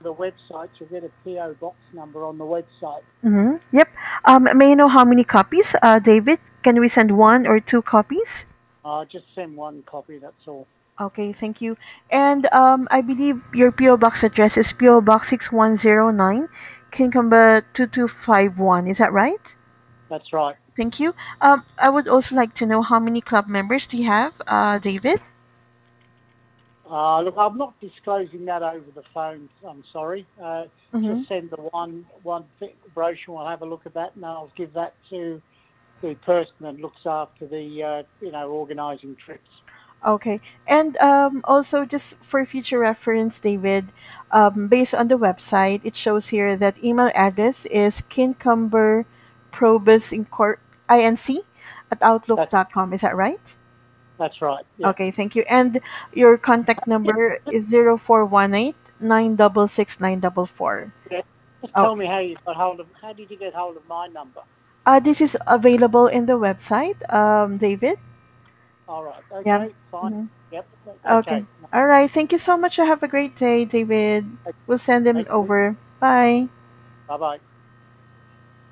the website, you'll get a PO box number on the website. Mm-hmm. Yep. May I know how many copies, David? Can we send one or two copies? Just send one copy, that's all. Okay, thank you. And I believe your PO box address is PO Box 6109, Kincumber 2251. Is that right? That's right. Thank you. I would also like to know how many club members do you have, David? Look, I'm not disclosing that over the phone. I'm sorry. Just Mm-hmm. send the brochure. I'll have a look at that, and I'll give that to the person that looks after the organising trips. Okay. And also, just for future reference, David, based on the website, it shows here that email address is kincumberprobusinc at That's outlook.com. Is that right? that's right. Yeah. Okay, thank you. And your contact Yeah. number is 0418 966 944. Yeah. Just Oh, tell me how you got hold of. How did you get hold of my number? this is available in the website, David. All right. Yeah. Okay. Fine. Hmm. Yep. Okay. Okay. All right. Thank you so much. Have a great day, David. We'll send them Thank you. over. Bye. Bye bye.